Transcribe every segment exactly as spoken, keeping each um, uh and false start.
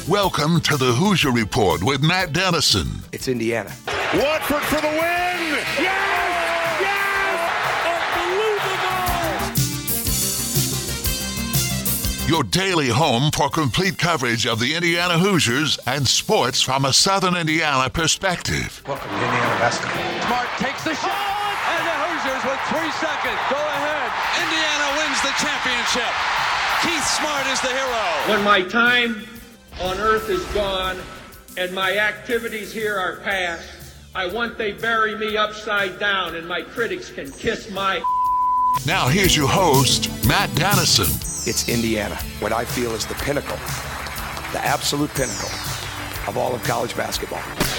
Welcome to the Hoosier Report with Matt Dennison. It's Indiana. Watford for the win! Yes! Yes! Unbelievable! Your daily home for complete coverage of the Indiana Hoosiers and sports from a Southern Indiana perspective. Welcome to Indiana basketball. Smart takes the shot, and the Hoosiers with three seconds go ahead. Indiana wins the championship. Keith Smart is the hero. When my time on earth is gone and my activities here are past, I want they bury me upside down and my critics can kiss my. Now here's your host, Matt Dennison. It's Indiana, what I feel is the pinnacle, the absolute pinnacle of all of college basketball.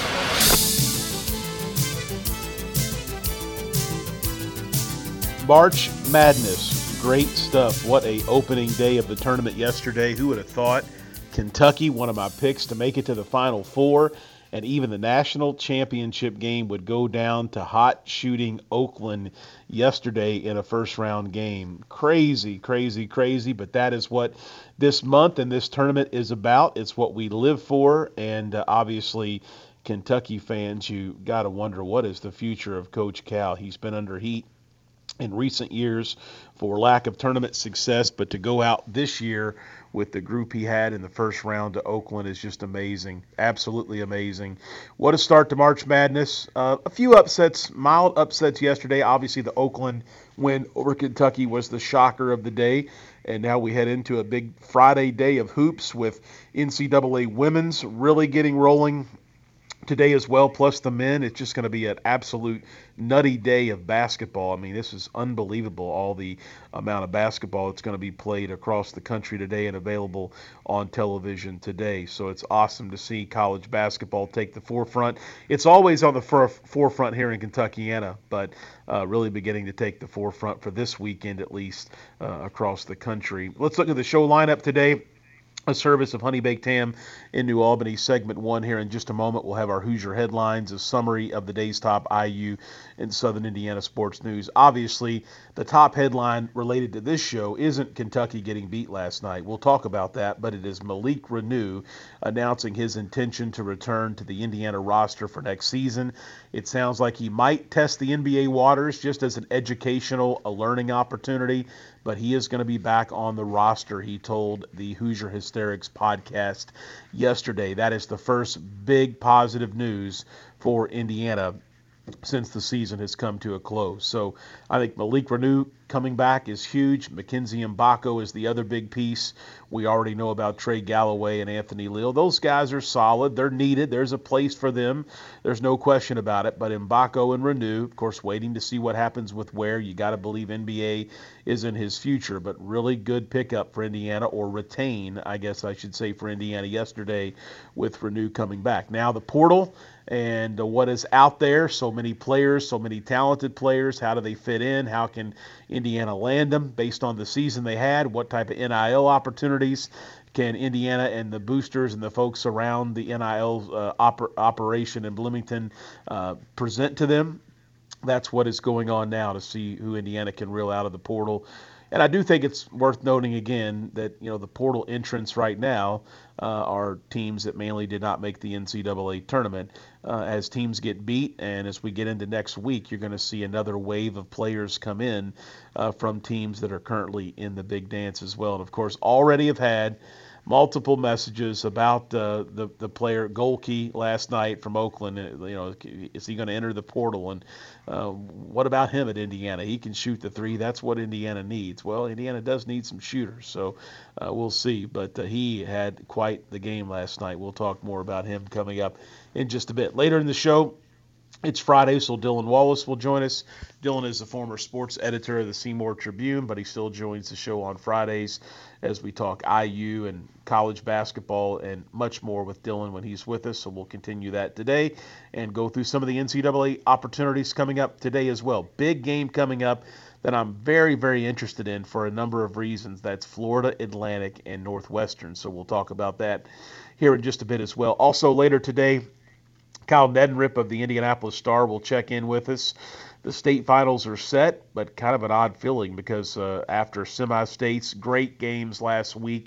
March Madness, great stuff. What a opening day of the tournament yesterday. Who would have thought Kentucky, one of my picks to make it to the Final Four, and even the national championship game would go down to hot shooting Oakland yesterday in a first round game. Crazy, crazy, crazy, but that is what this month and this tournament is about. It's what we live for, and uh, obviously Kentucky fans, you got to wonder what is the future of Coach Cal. He's been under heat in recent years for lack of tournament success, but to go out this year with the group he had in the first round to Oakland is just amazing. Absolutely amazing. What a start to March Madness. Uh, a few upsets, mild upsets yesterday. Obviously the Oakland win over Kentucky was the shocker of the day. And now we head into a big Friday day of hoops with N C double A women's really getting rolling today as well, plus the men. It's just going to be an absolute nutty day of basketball. I mean, this is unbelievable, all the amount of basketball that's going to be played across the country today and available on television today. So it's awesome to see college basketball take the forefront. It's always on the for- forefront here in Kentuckiana, but uh, really beginning to take the forefront for this weekend at least uh, across the country. Let's look at the show lineup today. A service of Honey Baked Ham in New Albany, segment one here in just a moment. We'll have our Hoosier headlines, a summary of the day's top I U and Southern Indiana sports news. Obviously, the top headline related to this show isn't Kentucky getting beat last night. We'll talk about that, but it is Malik Reneau announcing his intention to return to the Indiana roster for next season. It sounds like he might test the N B A waters just as an educational, a learning opportunity, but he is going to be back on the roster, he told the Hoosier Hysterics podcast yesterday. That is the first big positive news for Indiana since the season has come to a close. So I think Malik Reneau coming back is huge. Mackenzie Mbako is the other big piece. We already know about Trey Galloway and Anthony Leal. Those guys are solid. They're needed. There's a place for them. There's no question about it. But Mbako and Reneau, of course, waiting to see what happens with Ware. You got to believe N B A is in his future. But really good pickup for Indiana, or retain, I guess I should say, for Indiana yesterday with Reneau coming back. Now the portal and uh, what is out there. So many players, so many talented players. How do they fit in? How can Indiana land them based on the season they had? What type of N I L opportunities can Indiana and the boosters and the folks around the N I L uh, oper- operation in Bloomington uh, present to them? That's what is going on now to see who Indiana can reel out of the portal. And I do think it's worth noting again that, you know, the portal entrants right now uh, are teams that mainly did not make the N C double A tournament. Uh, as teams get beat and as we get into next week, you're going to see another wave of players come in uh, from teams that are currently in the big dance as well. And, of course, already have had multiple messages about uh, the the player Golke last night from Oakland. You know, is he going to enter the portal? And uh, what about him at Indiana? He can shoot the three. That's what Indiana needs. Well, Indiana does need some shooters, so uh, we'll see. But uh, he had quite the game last night. We'll talk more about him coming up in just a bit. Later in the show, it's Friday, so Dylan Wallace will join us. Dylan is the former sports editor of the Seymour Tribune, but he still joins the show on Fridays as we talk I U and college basketball and much more with Dylan when he's with us. So we'll continue that today and go through some of the N C double A opportunities coming up today as well. Big game coming up that I'm very, very interested in for a number of reasons. That's Florida Atlantic and Northwestern. So we'll talk about that here in just a bit as well. Also later today, Kyle Neddenrip of the Indianapolis Star will check in with us. The state finals are set, but kind of an odd feeling because uh, after semi-states, great games last week,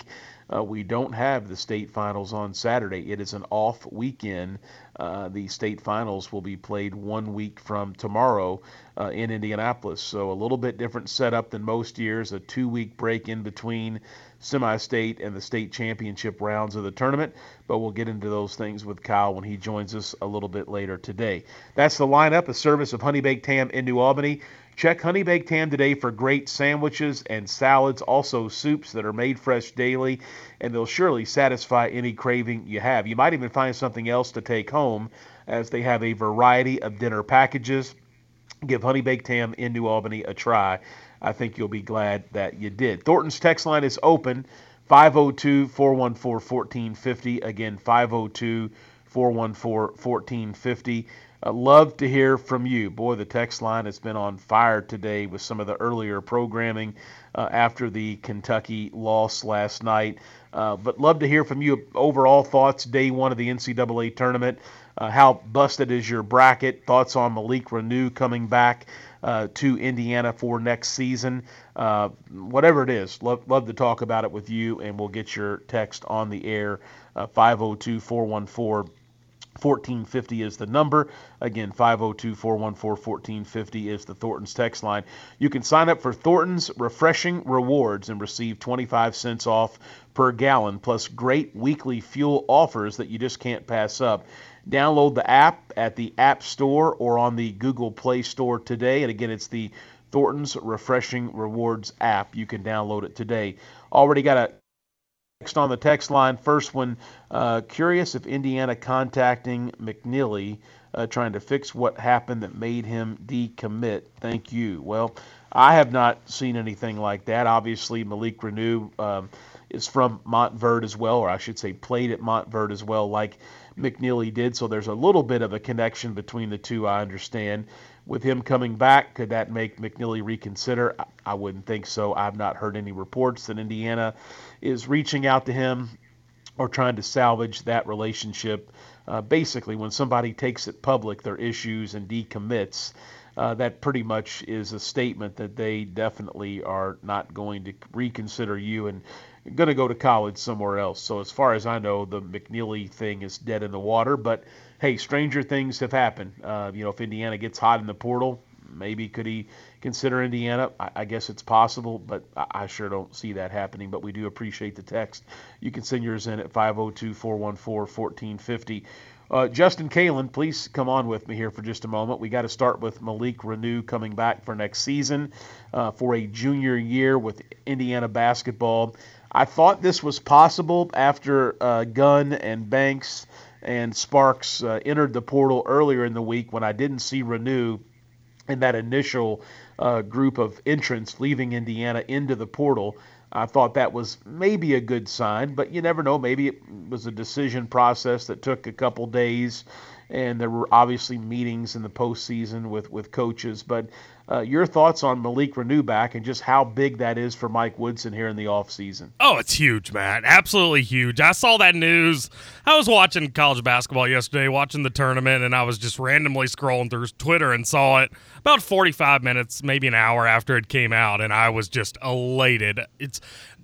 uh, we don't have the state finals on Saturday. It is an off weekend. Uh, the state finals will be played one week from tomorrow uh, in Indianapolis. So a little bit different setup than most years, a two-week break in between semi-state and the state championship rounds of the tournament. But we'll get into those things with Kyle when he joins us a little bit later today. That's the lineup, a service of Honey Baked Ham in New Albany. Check Honey Baked Ham today for great sandwiches and salads, also soups that are made fresh daily, and they'll surely satisfy any craving you have. You might even find something else to take home, as they have a variety of dinner packages. Give Honey Baked Ham in New Albany a try. I think you'll be glad that you did. Thornton's text line is open, five oh two, four one four, one four five oh. Again, five oh two, four one four, one four five oh. Uh, love to hear from you. Boy, the text line has been on fire today with some of the earlier programming uh, after the Kentucky loss last night. Uh, but love to hear from you. Overall thoughts, day one of the N C double A tournament. Uh, how busted is your bracket? Thoughts on Malik Reneau coming back uh, to Indiana for next season? Uh, whatever it is, love, love to talk about it with you, and we'll get your text on the air. Uh, five oh two, four one four, one four five oh is the number. Again, five oh two, four one four, one four five oh is the Thornton's text line. You can sign up for Thornton's Refreshing Rewards and receive twenty-five cents off per gallon, plus great weekly fuel offers that you just can't pass up. Download the app at the App Store or on the Google Play Store today. And again, it's the Thornton's Refreshing Rewards app. You can download it today. Already got a text on the text line. First one, uh, curious if Indiana contacting McNeely, uh, trying to fix what happened that made him decommit. Thank you. Well, I have not seen anything like that. Obviously, Malik Reneau um, is from Montverde as well, or I should say played at Montverde as well, like McNeely did. So there's a little bit of a connection between the two, I understand. With him coming back, could that make McNeely reconsider? I, I wouldn't think so. I've not heard any reports that Indiana is reaching out to him or trying to salvage that relationship. Uh, basically, when somebody takes it public, their issues, and decommits, uh, that pretty much is a statement that they definitely are not going to reconsider you and going to go to college somewhere else. So as far as I know, the McNeely thing is dead in the water. But, hey, stranger things have happened. Uh, you know, if Indiana gets hot in the portal, maybe could he consider Indiana? I, I guess it's possible, but I, I sure don't see that happening. But we do appreciate the text. You can send yours in at five oh two, four one four, one four five oh. Uh, Justin Kalen, please come on with me here for just a moment. We got to start with Malik Reneau coming back for next season uh, for a junior year with Indiana basketball. I thought this was possible after uh, Gunn and Banks and Sparks uh, entered the portal earlier in the week, when I didn't see Reneau in that initial uh, group of entrants leaving Indiana into the portal. I thought that was maybe a good sign, but you never know. Maybe it was a decision process that took a couple days, and there were obviously meetings in the postseason with, with coaches. But uh, your thoughts on Malik Reneau back and just how big that is for Mike Woodson here in the offseason? Oh, it's huge, Matt. Absolutely huge. I saw that news. I was watching college basketball yesterday, watching the tournament, and I was just randomly scrolling through Twitter and saw it about forty-five minutes, maybe an hour after it came out, and I was just elated. It's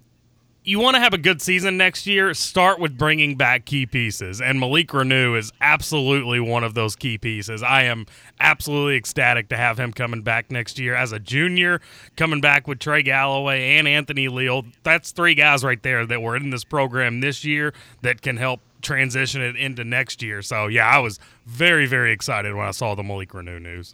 You want to have a good season next year, start with bringing back key pieces, and Malik Reneau is absolutely one of those key pieces. I am absolutely ecstatic to have him coming back next year as a junior, coming back with Trey Galloway and Anthony Leal. That's three guys right there that were in this program this year that can help transition it into next year. So, yeah, I was very, very excited when I saw the Malik Reneau news.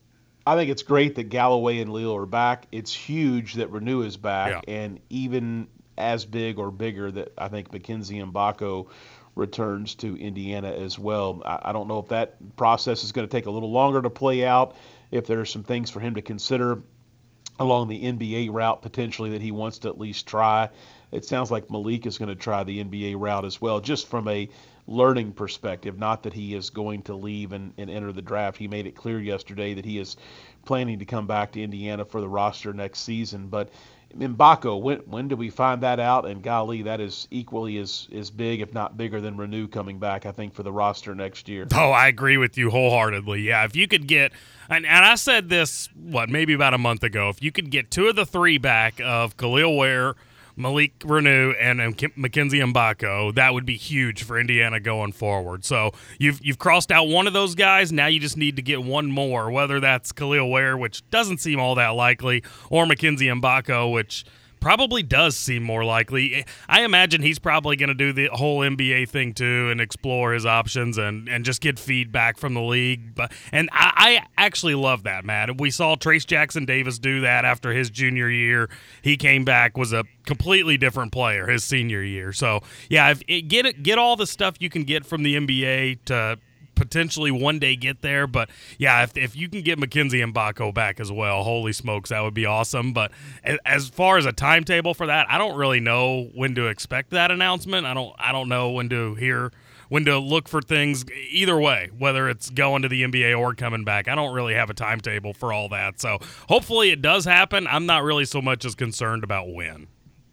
I think it's great that Galloway and Leal are back. It's huge that Reneau is back, Yeah. and even as big or bigger that I think Mackenzie Mbako returns to Indiana as well. I, I don't know if that process is going to take a little longer to play out, if there are some things for him to consider along the N B A route potentially that he wants to at least try. It sounds like Malik is going to try the N B A route as well, just from a learning perspective. Not that he is going to leave and, and enter the draft. He made it clear yesterday that he is planning to come back to Indiana for the roster next season. But Mbako, when when do we find that out? And golly, that is equally as, as big, if not bigger, than Reneau coming back, I think, for the roster next year. Oh, I agree with you wholeheartedly. Yeah, if you could get, and, and I said this, what, maybe about a month ago, if you could get two of the three back of Khalil Ware, Malik Reneau and, and Mackenzie Mbako, that would be huge for Indiana going forward. So you've you've crossed out one of those guys. Now you just need to get one more, whether that's Khalil Ware, which doesn't seem all that likely, or Mackenzie Mbako, which probably does seem more likely. I imagine he's probably going to do the whole N B A thing too and explore his options and, and just get feedback from the league. But and I, I actually love that, Matt. We saw Trace Jackson Davis do that after his junior year. He came back, was a completely different player his senior year. So yeah, if it, get it, get all the stuff you can get from the N B A to potentially one day get there. But yeah, if if you can get Mackenzie Mbako back as well, holy smokes, that would be awesome. But as far as a timetable for that, I don't really know when to expect that announcement. I don't I don't know when to hear when to look for things either way, whether it's going to the N B A or coming back. I don't really have a timetable for all that. So hopefully it does happen. I'm not really so much as concerned about when.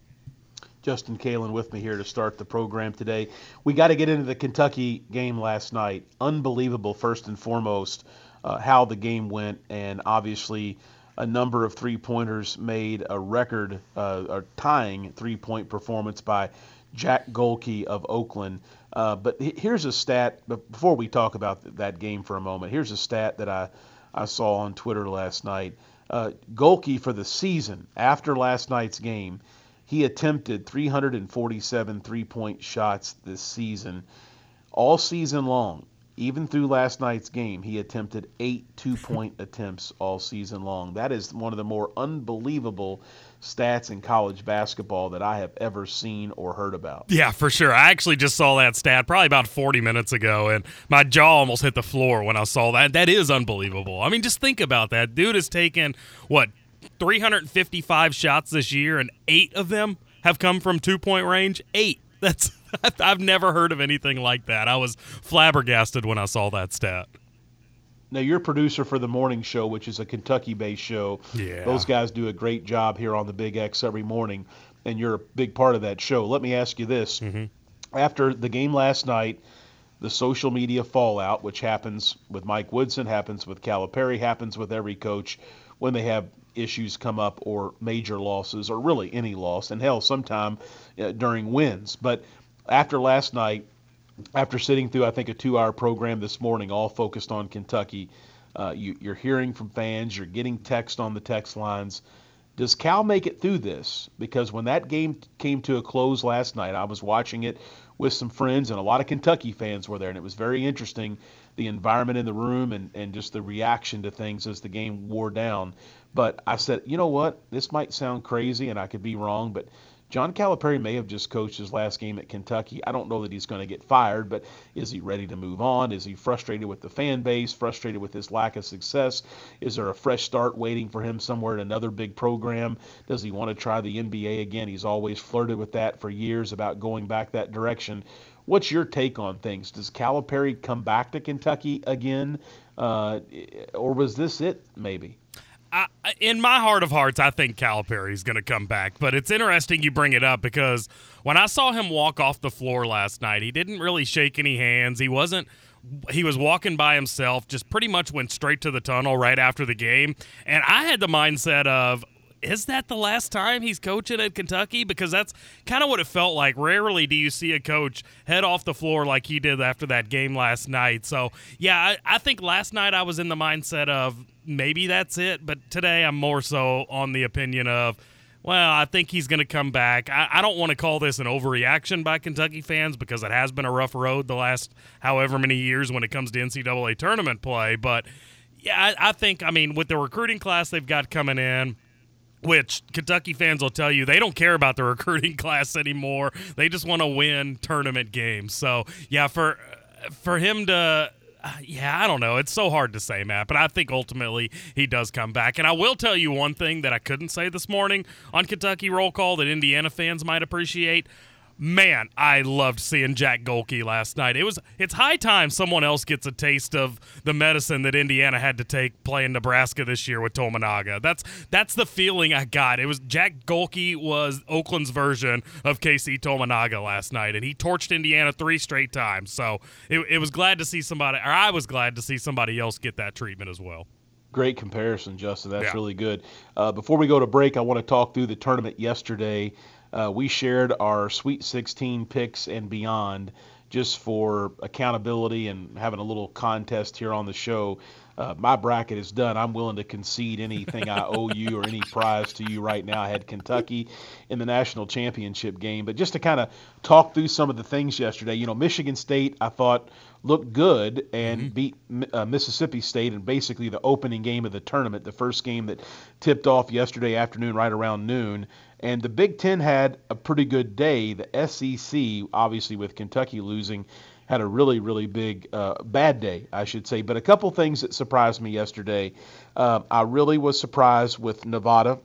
Justin Kalen with me here to start the program today. We got to get into the Kentucky game last night. Unbelievable, first and foremost, uh, how the game went, and obviously a number of three-pointers made, a record, uh, a tying three-point performance by Jack Golke of Oakland. Uh, but here's a stat, before we talk about that game for a moment, here's a stat that I, I saw on Twitter last night. Uh, Golke for the season, after last night's game, he attempted three hundred forty-seven three-point shots this season. All season long, even through last night's game, he attempted eight two-point attempts all season long. That is one of the more unbelievable stats in college basketball that I have ever seen or heard about. Yeah, for sure. I actually just saw that stat probably about forty minutes ago, and my jaw almost hit the floor when I saw that. That is unbelievable. I mean, just think about that. Dude has taken, what, three hundred fifty-five shots this year, and eight of them have come from two-point range. Eight. That's I've never heard of anything like that. I was flabbergasted when I saw that stat. Now, you're producer for the morning show, which is a Kentucky-based show. Yeah. Those guys do a great job here on the Big X every morning, and you're a big part of that show. Let me ask you this. Mm-hmm. After the game last night, the social media fallout, which happens with Mike Woodson, happens with Calipari, happens with every coach when they have issues come up or major losses or really any loss, and hell, sometime uh, during wins. But after last night, after sitting through, I think, a two-hour program this morning, all focused on Kentucky, uh, you, you're hearing from fans, you're getting text on the text lines. Does Cal make it through this? Because when that game came to a close last night, I was watching it with some friends, and a lot of Kentucky fans were there, and it was very interesting, the environment in the room and, and just the reaction to things as the game wore down. But I said, you know what? This might sound crazy, and I could be wrong, but John Calipari may have just coached his last game at Kentucky. I don't know that he's going to get fired, but is he ready to move on? Is he frustrated with the fan base, frustrated with his lack of success? Is there a fresh start waiting for him somewhere in another big program? Does he want to try the N B A again? He's always flirted with that for years about going back that direction. What's your take on things? Does Calipari come back to Kentucky again, uh, or was this it maybe? I, in my heart of hearts, I think Calipari's going to come back. But it's interesting you bring it up because when I saw him walk off the floor last night, he didn't really shake any hands. He wasn't – he was walking by himself, just pretty much went straight to the tunnel right after the game. And I had the mindset of, is that the last time he's coaching at Kentucky? Because that's kind of what it felt like. Rarely do you see a coach head off the floor like he did after that game last night. So, yeah, I, I think last night I was in the mindset of maybe that's it. But today I'm more so on the opinion of, well, I think he's going to come back. I, I don't want to call this an overreaction by Kentucky fans because it has been a rough road the last however many years when it comes to N C double A tournament play. But, yeah, I, I think, I mean, with the recruiting class they've got coming in, which Kentucky fans will tell you they don't care about the recruiting class anymore. They just want to win tournament games. So, yeah, for for him to – yeah, I don't know. It's so hard to say, Matt, but I think ultimately he does come back. And I will tell you one thing that I couldn't say this morning on Kentucky Roll Call that Indiana fans might appreciate. Man, I loved seeing Jack Golke last night. It was it's high time someone else gets a taste of the medicine that Indiana had to take playing Nebraska this year with Tominaga. That's that's the feeling I got. It was Jack Golke was Oakland's version of K C Tominaga last night, and he torched Indiana three straight times. So it, it was glad to see somebody, or I was glad to see somebody else get that treatment as well. Great comparison, Justin. That's yeah. really good. Uh, before we go to break, I want to talk through the tournament yesterday. Uh, we shared our Sweet sixteen picks and beyond just for accountability and having a little contest here on the show. Uh, my bracket is done. I'm willing to concede anything I owe you or any prize to you right now. I had Kentucky in the national championship game. But just to kind of talk through some of the things yesterday, you know, Michigan State, I thought, looked good and mm-hmm. beat uh, Mississippi State in basically the opening game of the tournament, the first game that tipped off yesterday afternoon right around noon. And the Big Ten had a pretty good day. The S E C, obviously with Kentucky losing, had a really, really big, uh, bad day, I should say. But a couple things that surprised me yesterday. Uh, I really was surprised with Nevada.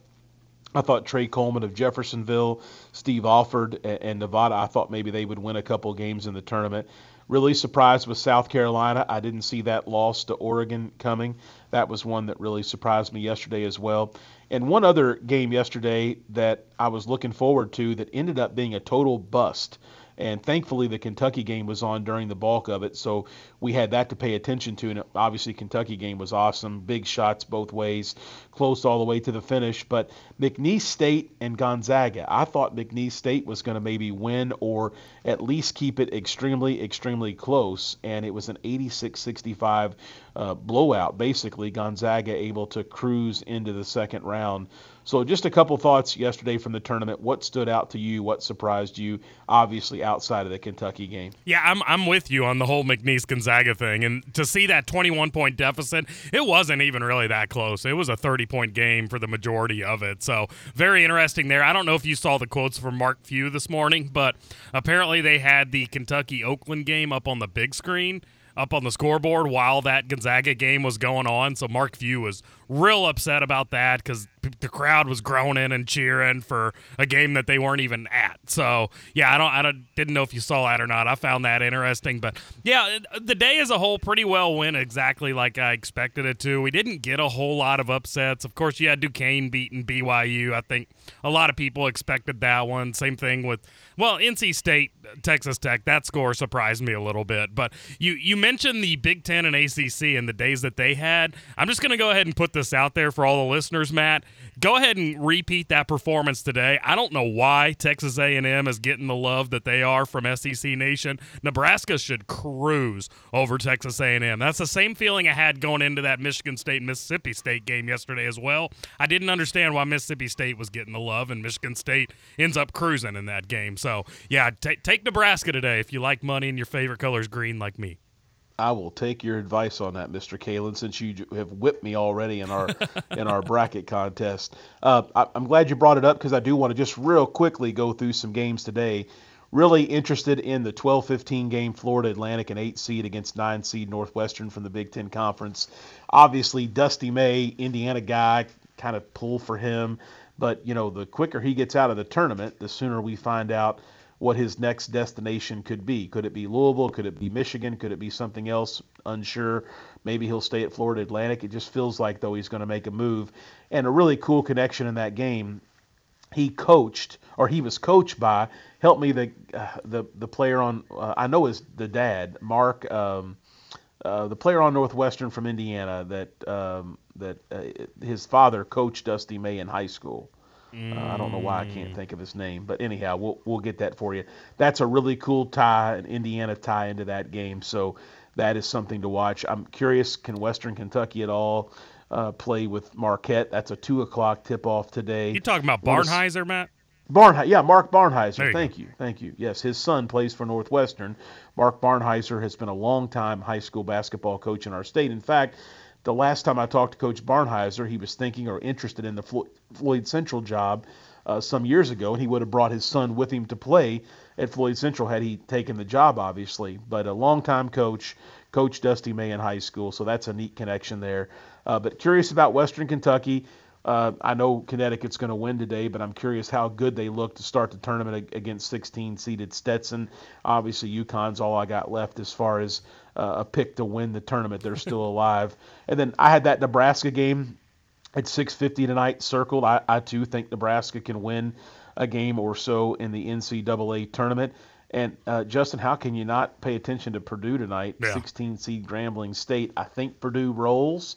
I thought Trey Coleman of Jeffersonville, Steve Alford, and, and Nevada, I thought maybe they would win a couple games in the tournament. Really surprised with South Carolina. I didn't see that loss to Oregon coming. That was one that really surprised me yesterday as well. And one other game yesterday that I was looking forward to that ended up being a total bust. And thankfully, the Kentucky game was on during the bulk of it, so we had that to pay attention to. And obviously, Kentucky game was awesome. Big shots both ways, close all the way to the finish. But McNeese State and Gonzaga, I thought McNeese State was going to maybe win or at least keep it extremely, extremely close. And it was an eighty-six sixty-five uh, blowout, basically. Gonzaga able to cruise into the second round. So just a couple thoughts yesterday from the tournament. What stood out to you? What surprised you? Obviously outside of the Kentucky game. Yeah, I'm I'm with you on the whole McNeese Gonzaga thing. And to see that twenty-one point deficit, it wasn't even really that close. It was a thirty-point game for the majority of it. So very interesting there. I don't know if you saw the quotes from Mark Few this morning, but apparently they had the Kentucky-Oakland game up on the big screen, up on the scoreboard while that Gonzaga game was going on. So Mark Few was real upset about that because the crowd was groaning and cheering for a game that they weren't even at. So yeah, I don't, I don't, didn't know if you saw that or not. I found that interesting, but yeah, the day as a whole pretty well went exactly like I expected it to. We didn't get a whole lot of upsets. Of course, you had Duquesne beating B Y U. I think a lot of people expected that one. Same thing with, well, N C State, Texas Tech. That score surprised me a little bit. But you you mentioned the Big Ten and A C C and the days that they had. I'm just going to go ahead and put this out there for all the listeners, Matt. Go ahead and repeat that performance today. I don't know why Texas A and M is getting the love that they are from S E C Nation. Nebraska should cruise over Texas A and M. That's the same feeling I had going into that Michigan State-Mississippi State game yesterday as well. I didn't understand why Mississippi State was getting the love, and Michigan State ends up cruising in that game. So, yeah, t- take Nebraska today if you like money and your favorite color is green like me. I will take your advice on that, Mister Kalen, since you have whipped me already in our in our bracket contest. Uh, I, I'm glad you brought it up because I do want to just real quickly go through some games today. Really interested in the twelve fifteen game, Florida Atlantic, an eight seed against nine seed Northwestern from the Big Ten Conference. Obviously, Dusty May, Indiana guy, kind of pull for him. But, you know, the quicker he gets out of the tournament, the sooner we find out what his next destination could be. Could it be Louisville? Could it be Michigan? Could it be something else? Unsure. Maybe he'll stay at Florida Atlantic. It just feels like, though, he's going to make a move. And a really cool connection in that game, he coached, or he was coached by, help me, the uh, the the player on, uh, I know is the dad, Mark, um, uh, the player on Northwestern from Indiana that, um, that uh, his father coached Dusty May in high school. Uh, I don't know why I can't think of his name, but anyhow, we'll we'll get that for you. That's a really cool tie, an Indiana tie into that game, so that is something to watch. I'm curious, can Western Kentucky at all uh, play with Marquette? That's a two o'clock tip-off today. You talking about Barnheiser, Matt? Barnheiser, yeah, Mark Barnheiser. You Thank go. you, thank you. Yes, his son plays for Northwestern. Mark Barnheiser has been a long-time high school basketball coach in our state. In fact, the last time I talked to Coach Barnheiser, he was thinking or interested in the Flo- Floyd Central job uh, some years ago, and he would have brought his son with him to play at Floyd Central had he taken the job, obviously. But a longtime coach, Coach Dusty May in high school, so that's a neat connection there. Uh, but curious about Western Kentucky. Uh, I know Connecticut's going to win today, but I'm curious how good they look to start the tournament against sixteen-seeded Stetson. Obviously, UConn's all I got left as far as uh, a pick to win the tournament. They're still alive. And then I had that Nebraska game at six fifty tonight circled. I, I, too, think Nebraska can win a game or so in the N C double A tournament. And, uh, Justin, how can you not pay attention to Purdue tonight? Yeah. sixteen-seed Grambling State. I think Purdue rolls.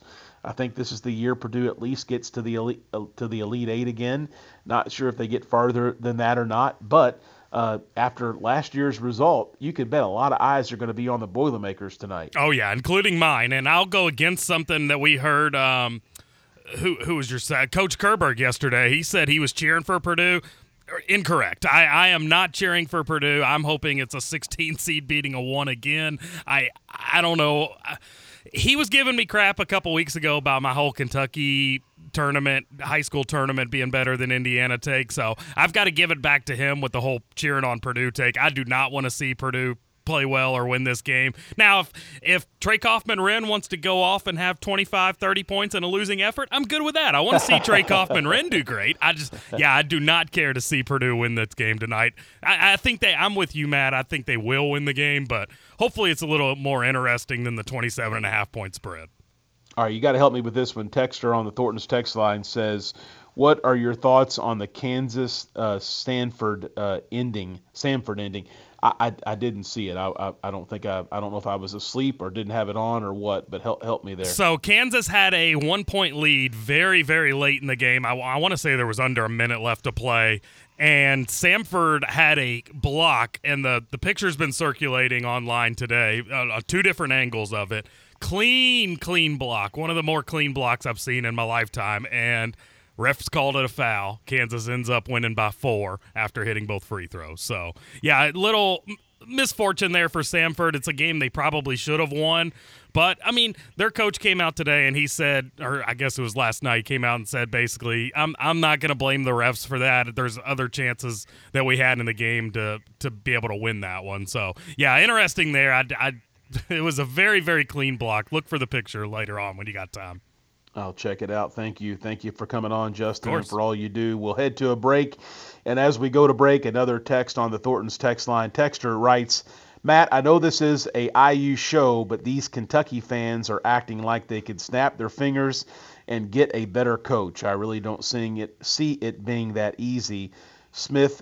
I think this is the year Purdue at least gets to the elite, uh, to the Elite Eight again. Not sure if they get farther than that or not, but uh, after last year's result, you could bet a lot of eyes are going to be on the Boilermakers tonight. Oh, yeah, including mine. And I'll go against something that we heard um, – who, who was your – Coach Kerberg yesterday. He said he was cheering for Purdue. Incorrect. I, I am not cheering for Purdue. I'm hoping it's a sixteen seed beating a one again. I I don't know. He was giving me crap a couple weeks ago about my whole Kentucky tournament, high school tournament being better than Indiana take. So I've got to give it back to him with the whole cheering on Purdue take. I do not want to see Purdue play well or win this game. Now, if if Trey Kaufman-Renn wants to go off and have twenty-five, thirty points in a losing effort, I'm good with that. I want to see Trey Kaufman-Renn do great. I just, yeah, I do not care to see Purdue win this game tonight. I, I think they, I'm with you, Matt. I think they will win the game, but hopefully it's a little more interesting than the twenty-seven and a half point spread. All right, you got to help me with this one. Texter on the Thornton's text line says, what are your thoughts on the Kansas uh, Stanford uh, ending, Stanford ending? I, I, I didn't see it. I, I I don't think I I don't know if I was asleep or didn't have it on or what, but help help me there. So Kansas had a one point lead very very late in the game. I, I want to say there was under a minute left to play, and Samford had a block, and the the picture's been circulating online today, uh, two different angles of it. Clean clean block, one of the more clean blocks I've seen in my lifetime, and refs called it a foul. Kansas ends up winning by four after hitting both free throws. So, yeah, a little misfortune there for Samford. It's a game they probably should have won. But, I mean, their coach came out today and he said, or I guess it was last night, came out and said basically, I'm I'm not going to blame the refs for that. There's other chances that we had in the game to, to be able to win that one. So, yeah, interesting there. I, I, it was a very, very clean block. Look for the picture later on when you got time. I'll check it out. Thank you. Thank you for coming on, Justin, and for all you do. We'll head to a break. And as we go to break, another text on the Thornton's text line. Texter writes, Matt, I know this is a I U show, but these Kentucky fans are acting like they could snap their fingers and get a better coach. I really don't seeing it, see it being that easy. Smith,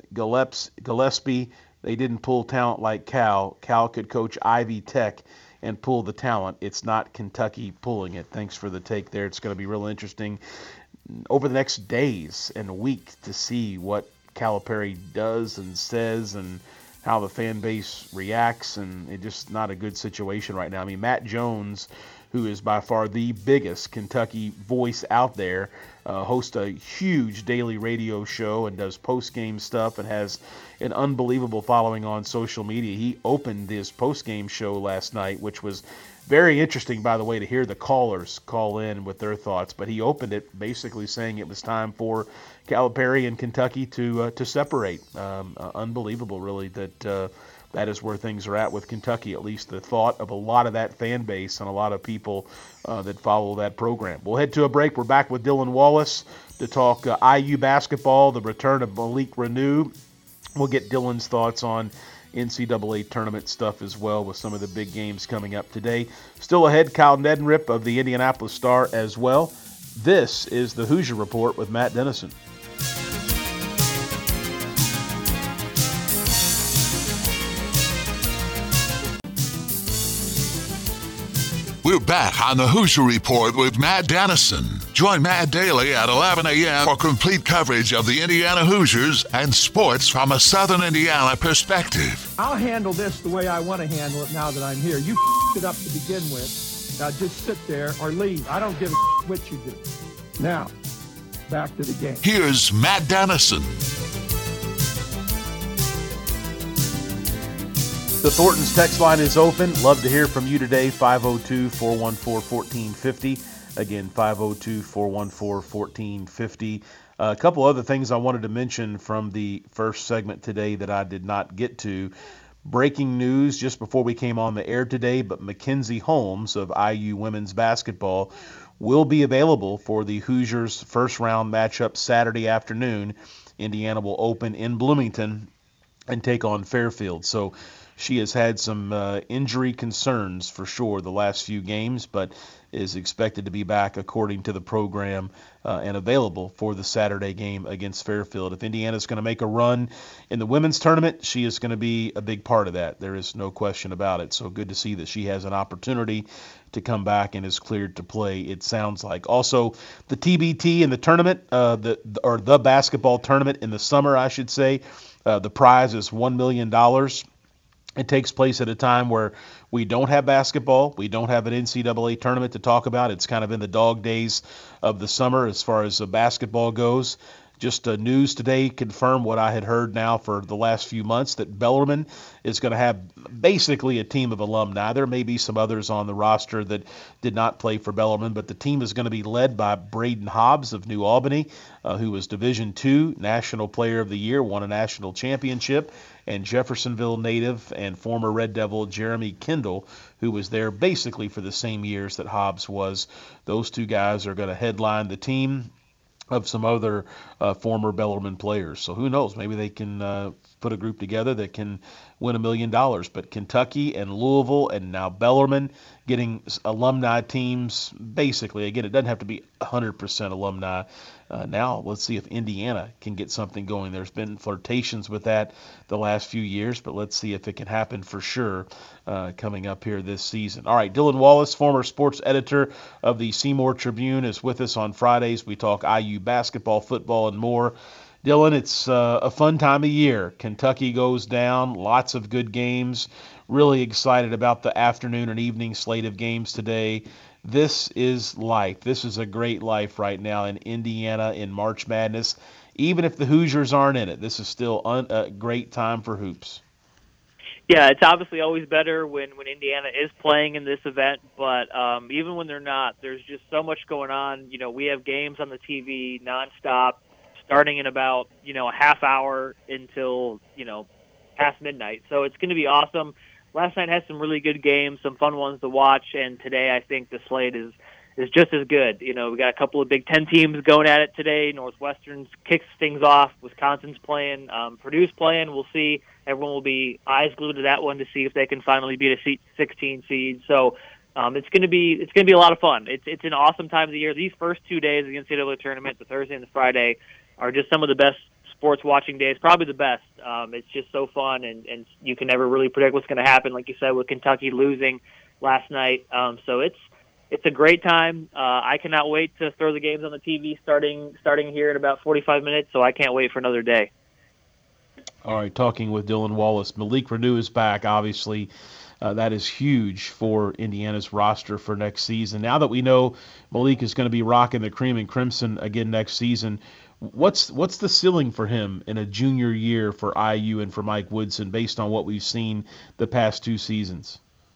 Gillespie, they didn't pull talent like Cal. Cal could coach Ivy Tech and pull the talent. It's not Kentucky pulling it. Thanks for the take there. It's going to be real interesting over the next days and week to see what Calipari does and says and how the fan base reacts, and it's just not a good situation right now. I mean, Matt Jones, who is by far the biggest Kentucky voice out there, uh, hosts a huge daily radio show and does post-game stuff and has an unbelievable following on social media. He opened his post-game show last night, which was very interesting, by the way, to hear the callers call in with their thoughts. But he opened it basically saying it was time for Calipari and Kentucky to uh, to separate. Um, uh, unbelievable, really, that uh, that is where things are at with Kentucky, at least the thought of a lot of that fan base and a lot of people uh, that follow that program. We'll head to a break. We're back with Dylan Wallace to talk uh, I U basketball, the return of Malik Renew. We'll get Dylan's thoughts on N C double A tournament stuff as well with some of the big games coming up today. Still ahead, Kyle Neddenriep of the Indianapolis Star as well. This is the Hoosier Report with Matt Dennison. We're back on the Hoosier Report with Matt Dennison. Join Matt daily at eleven a.m. for complete coverage of the Indiana Hoosiers and sports from a Southern Indiana perspective. I'll handle this the way I want to handle it now that I'm here. You f***ed it up to begin with. Now just sit there or leave. I don't give a f- what you do. Now, back to the game. Here's Matt Dennison. The Thornton's text line is open. Love to hear from you today, five oh two, four one four, one four five oh. Again, five oh two, four one four, one four five oh. Uh, a couple other things I wanted to mention from the first segment today that I did not get to. Breaking news just before we came on the air today, but Mackenzie Holmes of I U women's basketball will be available for the Hoosiers' first-round matchup Saturday afternoon. Indiana will open in Bloomington and take on Fairfield. So She has had some uh, injury concerns for sure the last few games, but is expected to be back according to the program uh, and available for the Saturday game against Fairfield. If Indiana's going to make a run in the women's tournament, she is going to be a big part of that. There is no question about it. So good to see that she has an opportunity to come back and is cleared to play, it sounds like. Also, the T B T in the tournament, uh, the or the basketball tournament in the summer, I should say, uh, the prize is one million dollars. It takes place at a time where we don't have basketball. We don't have an N C double A tournament to talk about. It's kind of in the dog days of the summer as far as uh, basketball goes. Just uh, news today confirmed what I had heard now for the last few months, that Bellarmine is going to have basically a team of alumni. There may be some others on the roster that did not play for Bellarmine, but the team is going to be led by Braden Hobbs of New Albany, uh, who was Division two National Player of the Year, won a national championship, and Jeffersonville native and former Red Devil Jeremy Kendall, who was there basically for the same years that Hobbs was. Those two guys are going to headline the team of some other uh, former Bellarmine players. So who knows? Maybe they can uh, put a group together that can win a million dollars. But Kentucky and Louisville and now Bellarmine getting alumni teams, basically, again, it doesn't have to be one hundred percent alumni. Uh, now let's see if Indiana can get something going. There's been flirtations with that the last few years, but let's see if it can happen for sure uh, coming up here this season. All right, Dylan Wallace, former sports editor of the Seymour Tribune, is with us on Fridays. We talk I U basketball, football, and more. Dylan, it's uh, a fun time of year. Kentucky goes down, lots of good games. Really excited about the afternoon and evening slate of games today. This is life. This is a great life right now in Indiana in March Madness. Even if the Hoosiers aren't in it, this is still un- a great time for hoops. Yeah, it's obviously always better when, when Indiana is playing in this event, but um, even when they're not, there's just so much going on. You know, we have games on the T V nonstop, starting in about, you know, a half hour until, you know, past midnight. So it's going to be awesome. Last night had some really good games, some fun ones to watch, and today I think the slate is is just as good. You know, we got a couple of Big Ten teams going at it today. Northwestern kicks things off. Wisconsin's playing. Um, Purdue's playing. We'll see. Everyone will be eyes glued to that one to see if they can finally beat a sixteen seed. So um, it's going to be it's going to be a lot of fun. It's it's an awesome time of the year. These first two days of the N C double A tournament, the Thursday and the Friday, are just some of the best sports watching days, probably the best. Um, it's just so fun, and, and you can never really predict what's going to happen, like you said, with Kentucky losing last night. Um, so it's it's a great time. Uh, I cannot wait to throw the games on the T V starting starting here in about forty-five minutes, so I can't wait for another day. All right, talking with Dylan Wallace. Malik Reneau is back, obviously. Uh, that is huge for Indiana's roster for next season. Now that we know Malik is going to be rocking the cream and crimson again next season, What's what's the ceiling for him in a junior year for I U and for Mike Woodson based on what we've seen the past two seasons?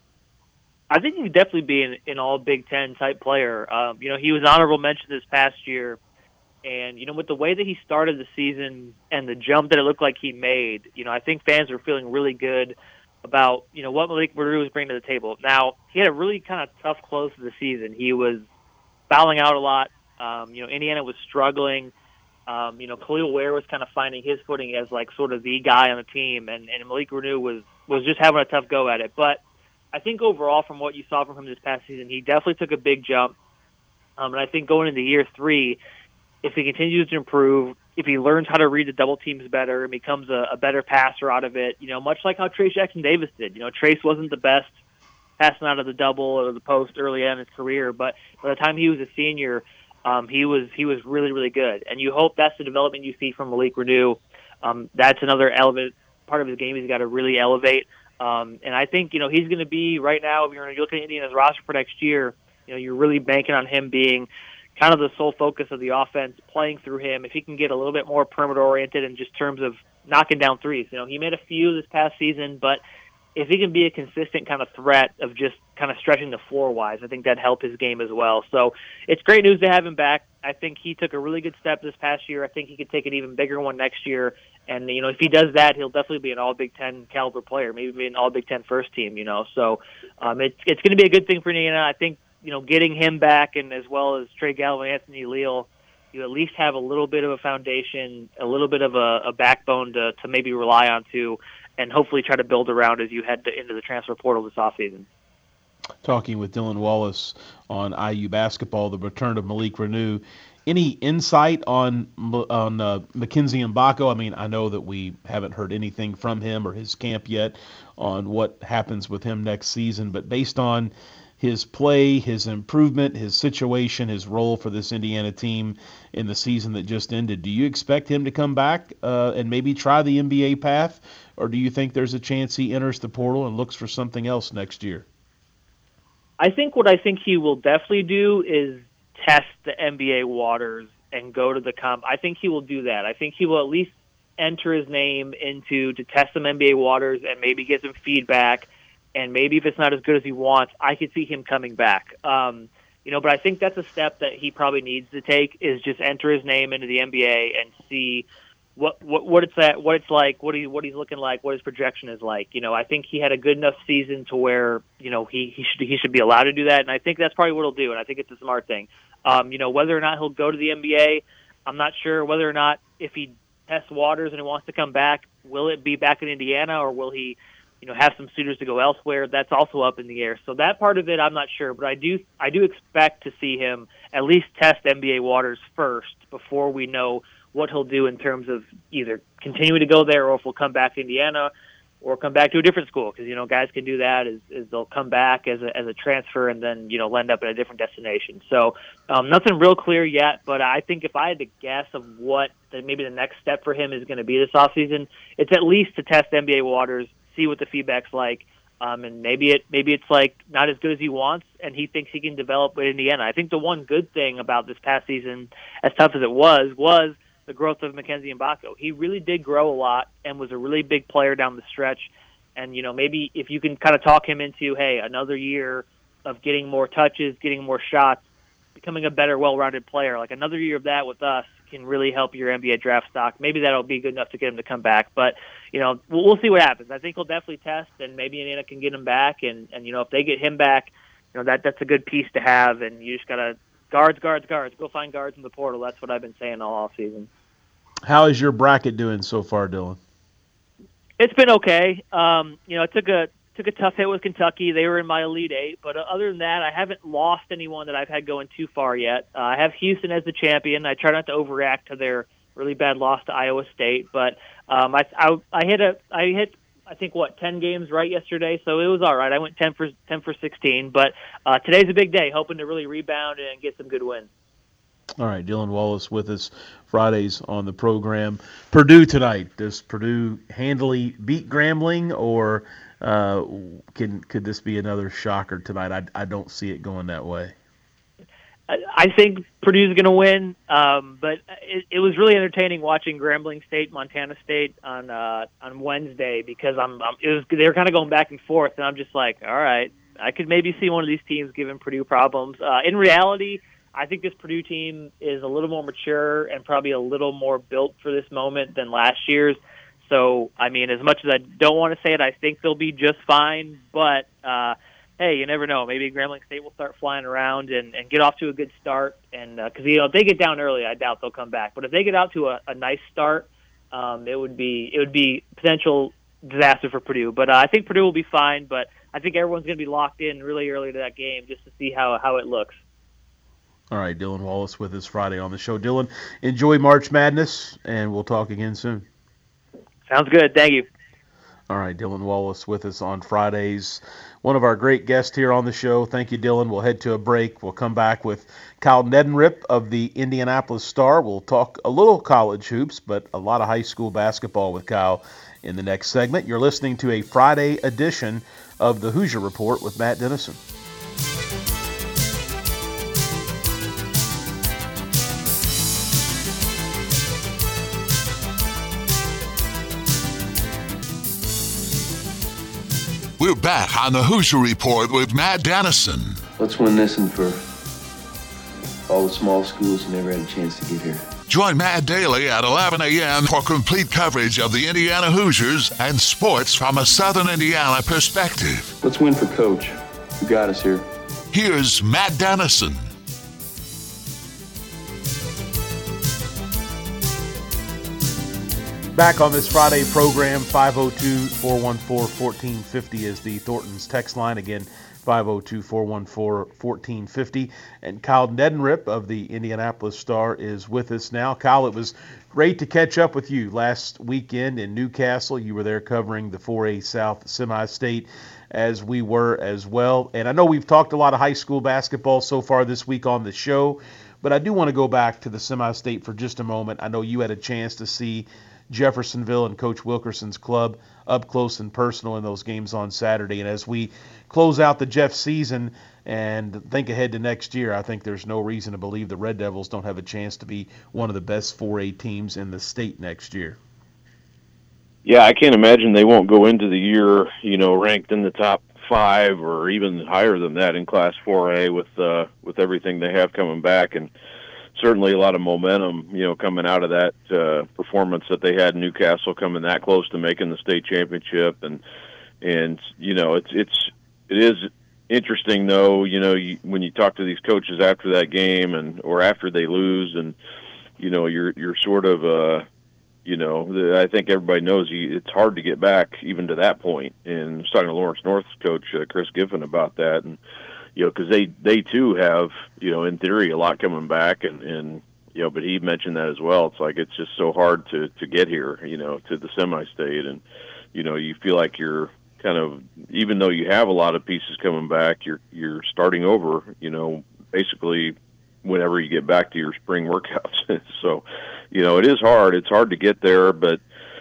I think he could definitely be an, an all Big Ten type player. Um, you know, he was honorable mention this past year, and you know, with the way that he started the season and the jump that it looked like he made, you know, I think fans were feeling really good about you know what Malik Reneau was bringing to the table. Now he had a really kind of tough close to the season. He was fouling out a lot. Um, you know, Indiana was struggling. Um, you know, Khalil Ware was kind of finding his footing as like sort of the guy on the team, and, and Malik Reneau was, was just having a tough go at it. But I think overall, from what you saw from him this past season, he definitely took a big jump. Um, and I think going into year three, if he continues to improve, if he learns how to read the double teams better and becomes a, a better passer out of it, you know, much like how Trace Jackson Davis did. You know, Trace wasn't the best passing out of the double or the post early in his career, but by the time he was a senior, Um, he was he was really, really good. And you hope that's the development you see from Malik Reneau. Um, that's another element, part of his game he's got to really elevate. Um, and I think, you know, he's going to be, right now, if you're looking at Indiana's roster for next year, you know, you're really banking on him being kind of the sole focus of the offense, playing through him. If he can get a little bit more perimeter-oriented in just terms of knocking down threes. You know, he made a few this past season, but if he can be a consistent kind of threat of just kind of stretching the floor-wise, I think that'd help his game as well. So it's great news to have him back. I think he took a really good step this past year. I think he could take an even bigger one next year. And, you know, if he does that, he'll definitely be an all-Big Ten caliber player, maybe be an all-Big Ten first team, you know. So um, it's, it's going to be a good thing for Indiana. I think, you know, getting him back and as well as Trey Galvin and Anthony Leal, you at least have a little bit of a foundation, a little bit of a, a backbone to, to maybe rely on to and hopefully try to build around as you head to, into the transfer portal this offseason. Talking with Dylan Wallace on I U basketball, the return of Malik Reneau. Any insight on on uh, Mackenzie Mgbako? I mean, I know that we haven't heard anything from him or his camp yet on what happens with him next season, but based on his play, his improvement, his situation, his role for this Indiana team in the season that just ended, do you expect him to come back uh, and maybe try the N B A path, or do you think there's a chance he enters the portal and looks for something else next year? I think what I think he will definitely do is test the N B A waters and go to the comp. I think he will do that. I think he will at least enter his name into to test some N B A waters and maybe get some feedback. And maybe if it's not as good as he wants, I could see him coming back. Um, you know, but I think that's a step that he probably needs to take, is just enter his name into the N B A and see what what, what it's at, what it's like, what he what he's looking like, what his projection is like. You know, I think he had a good enough season to where, you know, he he should he should be allowed to do that, and I think that's probably what he'll do, and I think it's a smart thing. Um, you know, whether or not he'll go to the N B A, I'm not sure. Whether or not, if he tests waters and he wants to come back, will it be back in Indiana, or will he, you know, have some suitors to go elsewhere? That's also up in the air. So that part of it, I'm not sure, but I do I do expect to see him at least test N B A waters first before we know what he'll do in terms of either continuing to go there, or if we'll come back to Indiana or come back to a different school. Because, you know, guys can do that, is, is they'll come back as a, as a transfer and then, you know, end up at a different destination. So um, nothing real clear yet, but I think if I had to guess of what the, maybe the next step for him is going to be this offseason, it's at least to test N B A waters, see what the feedback's like, um, and maybe it maybe it's like not as good as he wants, and he thinks he can develop with Indiana. I think the one good thing about this past season, as tough as it was, was the growth of Mackenzie Mgbako. He really did grow a lot and was a really big player down the stretch. And, you know, maybe if you can kind of talk him into, hey, another year of getting more touches, getting more shots, becoming a better, well-rounded player, like another year of that with us can really help your N B A draft stock. Maybe that'll be good enough to get him to come back. But, you know, we'll, we'll see what happens. I think he'll definitely test, and maybe Indiana can get him back. And, and you know, if they get him back, you know, that that's a good piece to have. And you just got to guards, guards, guards. Go find guards in the portal. That's what I've been saying all offseason. How is your bracket doing so far, Dylan? It's been okay. Um, you know, I took a took a tough hit with Kentucky. They were in my Elite Eight, but other than that, I haven't lost anyone that I've had going too far yet. Uh, I have Houston as the champion. I try not to overreact to their really bad loss to Iowa State, but um, I, I I hit a I hit I think what ten games right yesterday, so it was all right. I went ten for ten for sixteen, but uh, today's a big day, hoping to really rebound and get some good wins. All right, Dylan Wallace with us Fridays on the program. Purdue tonight. Does Purdue handily beat Grambling, or uh, can could this be another shocker tonight? I, I don't see it going that way. I think Purdue's going to win, um, but it, it was really entertaining watching Grambling State, Montana State on uh, on Wednesday, because I'm, I'm it was they were kind of going back and forth, and I'm just like, all right, I could maybe see one of these teams giving Purdue problems. Uh, in reality, I think this Purdue team is a little more mature and probably a little more built for this moment than last year's. So, I mean, as much as I don't want to say it, I think they'll be just fine. But, uh, hey, you never know. Maybe Grambling State will start flying around and, and get off to a good start. And because, uh, you know, if they get down early, I doubt they'll come back. But if they get out to a, a nice start, um, it would be it would be potential disaster for Purdue. But uh, I think Purdue will be fine. But I think everyone's going to be locked in really early to that game just to see how, how it looks. All right, Dylan Wallace with us Friday on the show. Dylan, enjoy March Madness, and we'll talk again soon. Sounds good. Thank you. All right, Dylan Wallace with us on Fridays. One of our great guests here on the show. Thank you, Dylan. We'll head to a break. We'll come back with Kyle Neddenriep of the Indianapolis Star. We'll talk a little college hoops, but a lot of high school basketball with Kyle in the next segment. You're listening to a Friday edition of the Hoosier Report with Matt Dennison. We're back on the Hoosier Report with Matt Dennison. Let's win this one for all the small schools who never had a chance to get here. Join Matt daily at eleven a.m. for complete coverage of the Indiana Hoosiers and sports from a Southern Indiana perspective. Let's win for Coach, who got us here. Here's Matt Dennison. Back on this Friday program, five oh two, four one four, one four five oh is the Thornton's text line. Again, five oh two, four one four, one four five oh. And Kyle Neddenriep of the Indianapolis Star is with us now. Kyle, it was great to catch up with you last weekend in Newcastle. You were there covering the four A South Semi-State, as we were as well. And I know we've talked a lot of high school basketball so far this week on the show, but I do want to go back to the Semi-State for just a moment. I know you had a chance to see Jeffersonville and Coach Wilkerson's club up close and personal in those games on Saturday. And as we close out the Jeff season and think ahead to next year, I think there's no reason to believe the Red Devils don't have a chance to be one of the best four A teams in the state next year. Yeah, I can't imagine they won't go into the year, you know, ranked in the top five or even higher than that in Class four A with uh, with everything they have coming back. And certainly a lot of momentum, you know, coming out of that uh, performance that they had in Newcastle, coming that close to making the state championship. And, and you know, it's, it's, it is interesting, though, you know, you, when you talk to these coaches after that game and or after they lose and, you know, you're you're sort of, uh, you know, the, I think everybody knows you, it's hard to get back even to that point. And I was talking to Lawrence North's coach, uh, Chris Giffen, about that. And, you know, because they, they too have, you know, in theory, a lot coming back, and, and you know, but he mentioned that as well. It's like it's just so hard to, to get here, you know, to the semi-state, and you know, you feel like you're kind of, even though you have a lot of pieces coming back, you're you're starting over, you know, basically whenever you get back to your spring workouts. So, you know, it is hard. It's hard to get there, but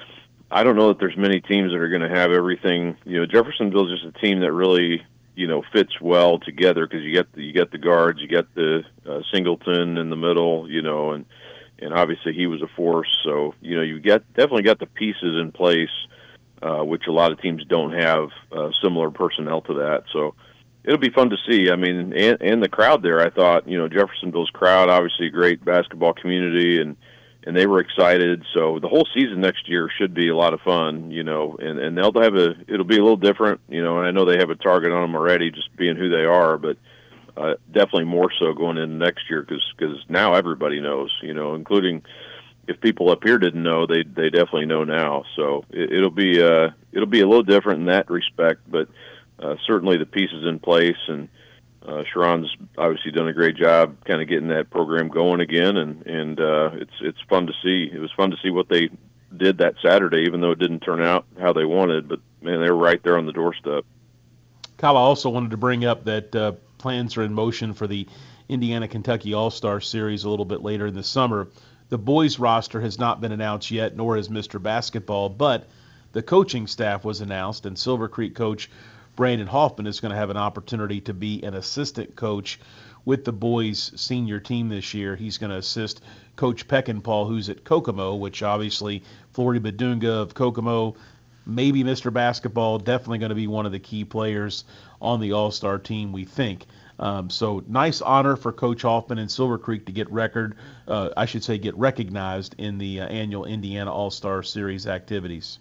I don't know that there's many teams that are going to have everything. You know, Jeffersonville's just a team that really, you know, fits well together because you get the, you get the guards, you get the uh, Singleton in the middle, you know, and and obviously he was a force. So, you know, you get definitely got the pieces in place, uh, which a lot of teams don't have uh, similar personnel to that. So it'll be fun to see. I mean, and, and the crowd there, I thought, you know, Jeffersonville's crowd, obviously a great basketball community, and and they were excited. So the whole season next year should be a lot of fun, you know, and, and they'll have a, it'll be a little different, you know, and I know they have a target on them already just being who they are, but uh, definitely more so going into next year because because now everybody knows, you know, including if people up here didn't know, they they definitely know now. So it, it'll be uh, it'll be a little different in that respect, but uh, certainly the pieces in place, and Uh, Sharon's obviously done a great job kind of getting that program going again, and, and uh, it's it's fun to see. It was fun to see what they did that Saturday, even though it didn't turn out how they wanted. But, man, they were right there on the doorstep. Kyle, I also wanted to bring up that uh, plans are in motion for the Indiana-Kentucky All-Star Series a little bit later in the summer. The boys' roster has not been announced yet, nor has Mister Basketball, but the coaching staff was announced, and Silver Creek coach Brandon Hoffman is going to have an opportunity to be an assistant coach with the boys' senior team this year. He's going to assist Coach Peckinpah, who's at Kokomo, which obviously Flory Badunga of Kokomo, maybe Mister Basketball, definitely going to be one of the key players on the All-Star team, we think. Um, so nice honor for Coach Hoffman and Silver Creek to get record, uh, I should say get recognized in the uh, annual Indiana All-Star Series activities.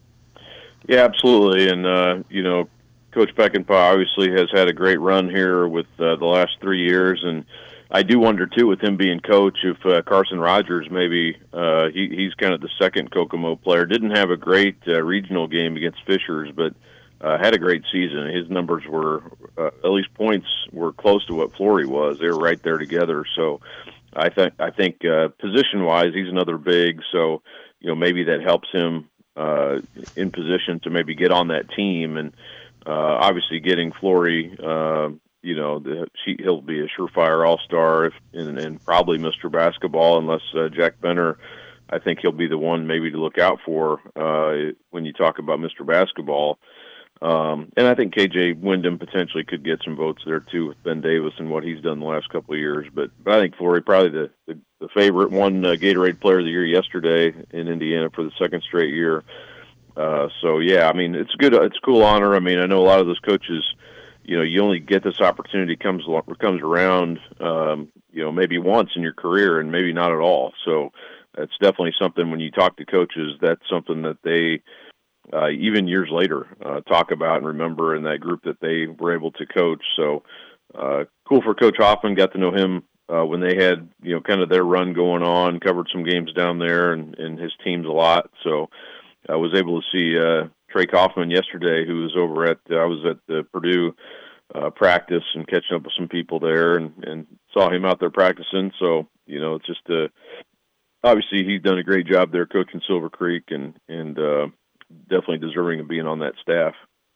Yeah, absolutely. And, uh, you know, Coach Peckinpah obviously has had a great run here with uh, the last three years, and I do wonder, too, with him being coach, if uh, Carson Rogers maybe uh, he, he's kind of the second Kokomo player. Didn't have a great uh, regional game against Fishers, but uh, had a great season. His numbers were, uh, at least points, were close to what Flory was. They were right there together. So I think, I think uh, position-wise, he's another big, so you know maybe that helps him uh, in position to maybe get on that team. And Uh, obviously, getting Flory, uh, you know, the, she, he'll be a surefire all-star, if, and, and probably Mister Basketball, unless uh, Jack Benner, I think he'll be the one maybe to look out for uh, when you talk about Mister Basketball. Um, and I think K J Wyndham potentially could get some votes there, too, with Ben Davis and what he's done the last couple of years. But, but I think Flory probably the, the, the favorite, one uh, Gatorade Player of the Year yesterday in Indiana for the second straight year. Uh, so yeah, I mean, it's good. It's a cool honor. I mean, I know a lot of those coaches, you know, you only get this opportunity comes comes around, um, you know, maybe once in your career and maybe not at all. So that's definitely something when you talk to coaches, that's something that they, uh, even years later, uh, talk about and remember in that group that they were able to coach. So uh, cool for Coach Hoffman. Got to know him uh, when they had, you know, kind of their run going on, covered some games down there and, and his teams a lot. So I was able to see uh, Trey Kaufman yesterday, who was over at, uh, I was at the Purdue uh, practice and catching up with some people there and, and saw him out there practicing. So, you know, it's just, uh, obviously he's done a great job there coaching Silver Creek and, and uh, definitely deserving of being on that staff.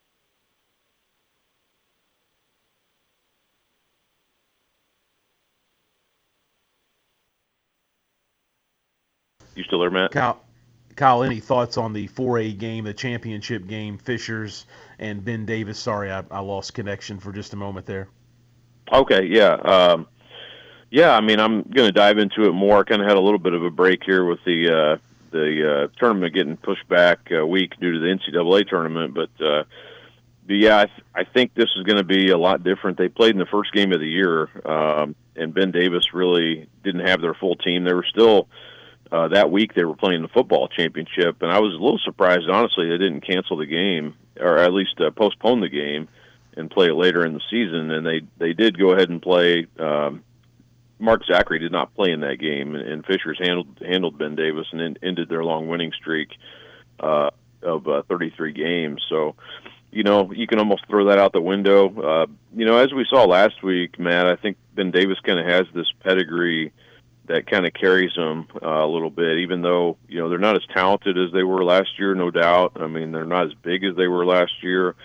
You still there, Matt? Kyle, Kyle, any thoughts on the four A game, the championship game, Fishers and Ben Davis? Sorry, I, I lost connection for just a moment there. Okay, yeah. Um, yeah, I mean, I'm going to dive into it more. I kind of had a little bit of a break here with the uh, the uh, tournament getting pushed back a week due to the N C double A tournament. But, uh, but yeah, I, th- I think this is going to be a lot different. They played in the first game of the year, um, and Ben Davis really didn't have their full team. They were still... Uh, that week they were playing the football championship, and I was a little surprised, honestly, they didn't cancel the game, or at least uh, postpone the game and play it later in the season. And they, they did go ahead and play. Um, Mark Zachary did not play in that game, and, and Fishers handled handled Ben Davis and en- ended their long winning streak uh, of uh, thirty-three games. So, you know, you can almost throw that out the window. Uh, you know, as we saw last week, Matt, I think Ben Davis kind of has this pedigree that kind of carries them uh, a little bit, even though, you know, they're not as talented as they were last year, no doubt. I mean, they're not as big as they were last year.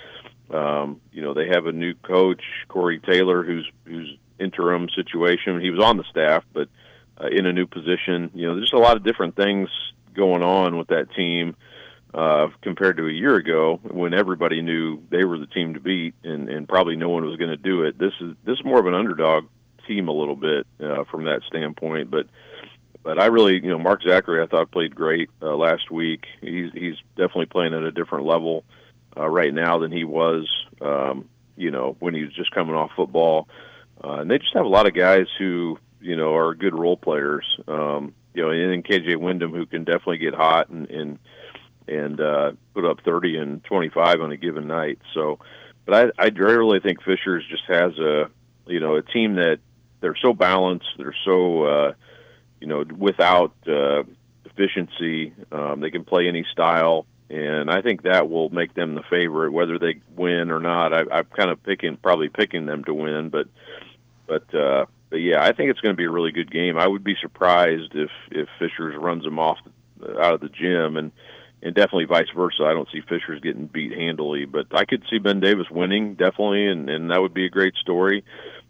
Um, you know, they have a new coach, Corey Taylor, who's who's interim situation. He was on the staff, but uh, in a new position. You know, there's a lot of different things going on with that team uh, compared to a year ago when everybody knew they were the team to beat, and, and probably no one was going to do it. This is this is more of an underdog team a little bit uh, from that standpoint, but but I really, you know, Mark Zachary I thought played great uh, last week. He's he's definitely playing at a different level uh, right now than he was, um, you know, when he was just coming off football. Uh, and they just have a lot of guys who, you know, are good role players. Um, you know, and then K J Wyndham, who can definitely get hot and and and uh, put up thirty and twenty-five on a given night. So, but I I really think Fishers just has a, you know, a team that they're so balanced. They're so, uh, you know, without uh, efficiency. Um, they can play any style, and I think that will make them the favorite, whether they win or not. I, I'm kind of picking, probably picking them to win, but, but, uh, but yeah, I think it's going to be a really good game. I would be surprised if if Fishers runs them off out of the gym, and and definitely vice versa. I don't see Fishers getting beat handily, but I could see Ben Davis winning definitely, and and that would be a great story.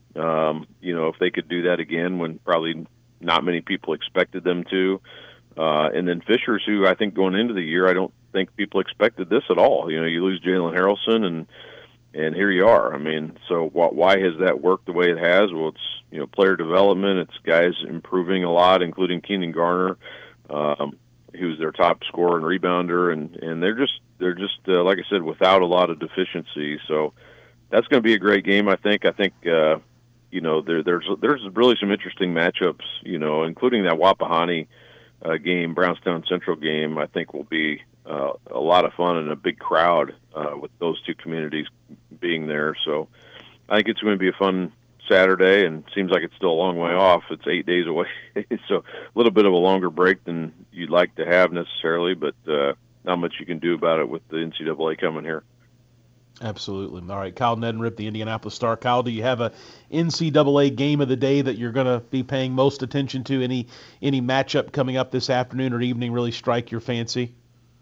Um, you know, if they could do that again when probably not many people expected them to. Uh, and then Fishers, who I think going into the year, I don't think people expected this at all. You know, you lose Jalen Harrelson, and and here you are. I mean, so wh- why has that worked the way it has? Well, it's, you know, player development. It's guys improving a lot, including Keenan Garner, um, who's their top scorer and rebounder. And, and they're just, they're just uh, like I said, without a lot of deficiency. So that's going to be a great game, I think. I think, uh, you know, there, there's there's really some interesting matchups, you know, including that Wapahani uh, game, Brownstown Central game, I think will be uh, a lot of fun and a big crowd uh, with those two communities being there. So I think it's going to be a fun Saturday, and it seems like it's still a long way off. It's eight days away, so a little bit of a longer break than you'd like to have necessarily, but uh, not much you can do about it with the N C double A coming here. Absolutely. All right, Kyle Neddenriep, the Indianapolis Star. Kyle, do you have a N C double A game of the day that you're going to be paying most attention to? Any any matchup coming up this afternoon or evening really strike your fancy?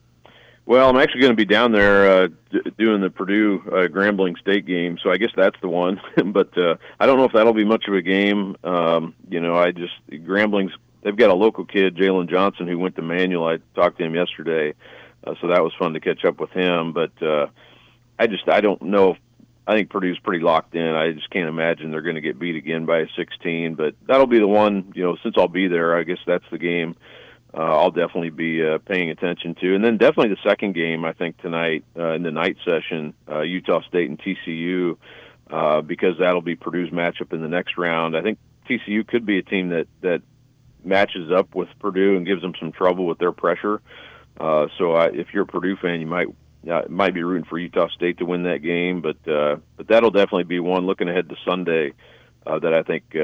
Well, I'm actually going to be down there uh, d- doing the Purdue uh, Grambling State game, so I guess that's the one. But uh, I don't know if that'll be much of a game. Um, you know, I just Grambling's they've got a local kid, Jalen Johnson, who went to Manual. I talked to him yesterday, uh, so that was fun to catch up with him. But uh, I just I don't know. If, I think Purdue's pretty locked in. I just can't imagine they're going to get beat again by a sixteen. But that'll be the one. You know, since I'll be there, I guess that's the game uh, I'll definitely be uh, paying attention to. And then definitely the second game, I think tonight uh, in the night session, uh, Utah State and T C U, uh, because that'll be Purdue's matchup in the next round. I think T C U could be a team that that matches up with Purdue and gives them some trouble with their pressure. Uh, so I, if you're a Purdue fan, you might. Uh, might be rooting for Utah State to win that game, but uh, but that'll definitely be one looking ahead to Sunday uh, that I think uh,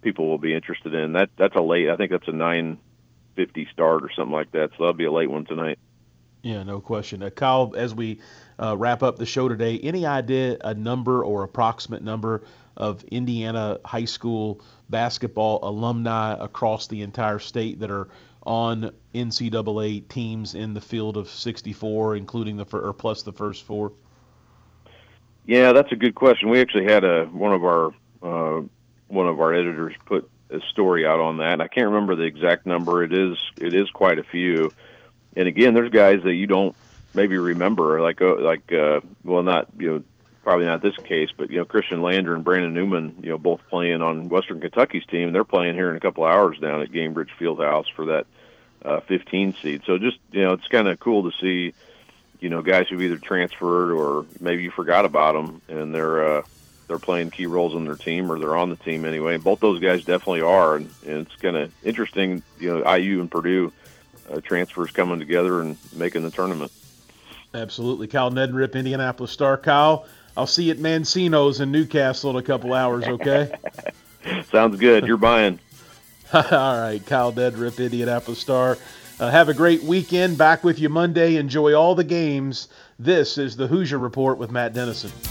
people will be interested in. That that's a late. I think that's a nine fifty start or something like that. So that'll be a late one tonight. Yeah, no question. Uh, Kyle, as we uh, wrap up the show today, any idea a number or approximate number of Indiana high school basketball alumni across the entire state that are on N C double A teams in the field of sixty-four, including the or plus the first four? Yeah, that's a good question. We actually had a one of our uh, one of our editors put a story out on that. I can't remember the exact number. It is it is quite a few. And again, there's guys that you don't maybe remember, like uh, like uh, well, not you know probably not this case, but you know Christian Lander and Brandon Newman, you know both playing on Western Kentucky's team. They're playing here in a couple of hours down at Gainbridge Fieldhouse for that uh, fifteen seed. So just you know, it's kind of cool to see you know guys who've either transferred or maybe you forgot about them, and they're uh, they're playing key roles on their team or they're on the team anyway. And both those guys definitely are, and, and it's kind of interesting. You know, I U and Purdue. Uh, transfers coming together and making the tournament. Absolutely. Kyle Neddenriep, Indianapolis Star. Kyle, I'll see you at Mancino's in Newcastle in a couple hours, okay? Sounds good. You're buying. All right. Kyle Neddenriep, Indianapolis Star. Uh, have a great weekend. Back with you Monday. Enjoy all the games. This is the Hoosier Report with Matt Dennison.